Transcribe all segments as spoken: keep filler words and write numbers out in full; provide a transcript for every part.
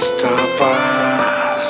Star Pass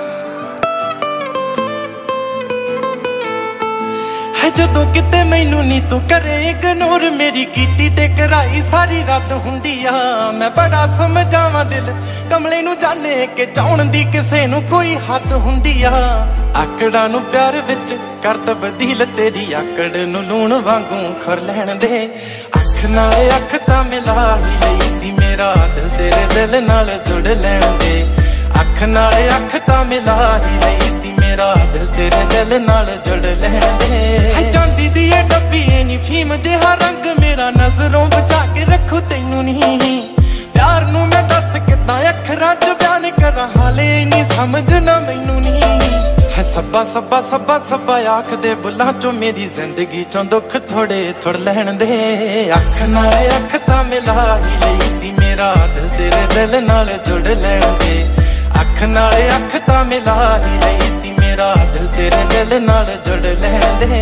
है जदों किते मैनू नी तू करे इग्नोर मेरी कीती ते कराई सारी रद्द हुंदी आ। मैं बड़ा समझावां दिल कमले नू जाने के चाहण दी किसे नू कोई हद हुंदी आ। आकड़ां नू प्यार विच कर तब्दील तेरी आकड़ नू लूण वांगू खुर लैण दे। अख नाल अख तां मिला ही लई सी मेरा दिल तेरे दिल नाल जुड़ लैण दे। अख नाल अख तां मिला ही लई सी मेरा दिल तेरे दिल नाल जुड़ लैण दे। चांदी दी ए डब्बी ए नी फीम जिहा रंग मेरा नजरों बचा के रखू तैनू नहीं। प्यार नू मैं दस किदां अखरां च बयान करां हाले नी समझ ना मैनू नहीं। है सब्बा सब्बा सब्बा सब्बा आख दे बुलां चों मेरी जिंदगी चों दुख थोड़े थोड़ लैण दे। अख नाल अख तां मिला ही लई सी मेरा दिल तेरे दिल नाल जुड़ लैण दे। अख नाल अख तां मिला ही लई सी मेरा दिल तेरे दिल नाल जुड़ लैण दे।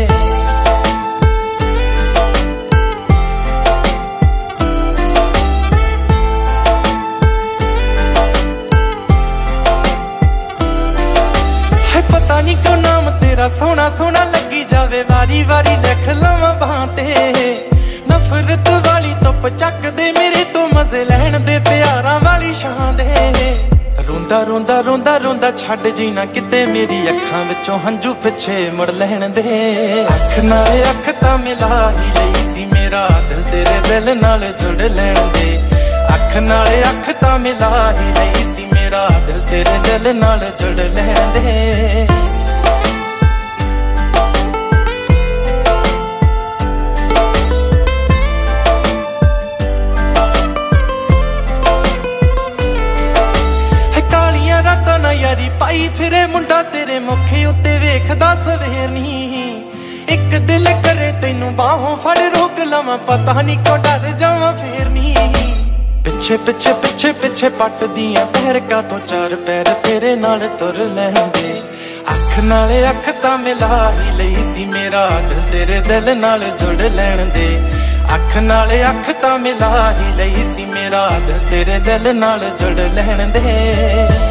पता नहीं क्यों नाम तेरा सोना सोना लगी जावे वारी वारी लिख लावां बाहां ते। नफरत वाली धुप चक दे मेरे तो मजे लैण दे प्यारां वाली छां दे। रोंदा रोंदा रोंदा रोंदा छड्ड जीना किते मेरी अखां विचों हंझू पिछे मुड़ लैण दे। अख नाल अख तां मिला ही लई सी मेरा दिल तेरे दिल नाल जुड़ लैण दे। अख नाल अख तां मिला ही लई सी मेरा दिल तेरे दिल नाल जुड़ लैण दे। यारी पाई फिरे मुंडा तेरे मुखे उत्ते वेखदा सवेर नी। एक दिल करे तैनू बाहों फड़ रोक लवां पता नहीं क्यों डर जावां फेर नी। पिछे पिछे पिछे पिछे पट दियां पैरका तो चार पैर तेरे नाल तुर लैण दे। अख नाल अख तां मिला ही लई सी मेरा दिल तेरे दिल नाल जुड़ लैण दे। अख नाल अख तां मिला ही लई सी मेरा दिल तेरे दिल नाल जुड़ लैण दे।